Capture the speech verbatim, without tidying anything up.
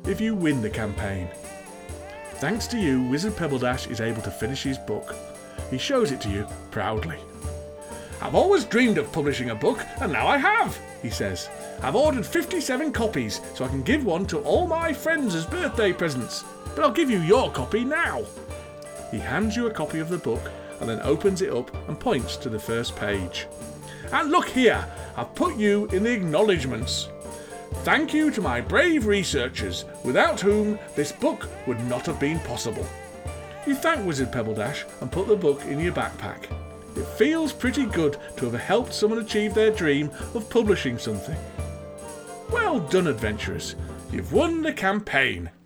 if you win the campaign. Thanks to you, Wizard Pebbledash is able to finish his book. He shows it to you proudly. "I've always dreamed of publishing a book, and now I have," he says. "I've ordered fifty-seven copies, so I can give one to all my friends as birthday presents. But I'll give you your copy now." He hands you a copy of the book and then opens it up and points to the first page. "And look here, I've put you in the acknowledgements. Thank you to my brave researchers, without whom this book would not have been possible." You thank Wizard Pebbledash and put the book in your backpack. It feels pretty good to have helped someone achieve their dream of publishing something. Well done, adventurers. You've won the campaign.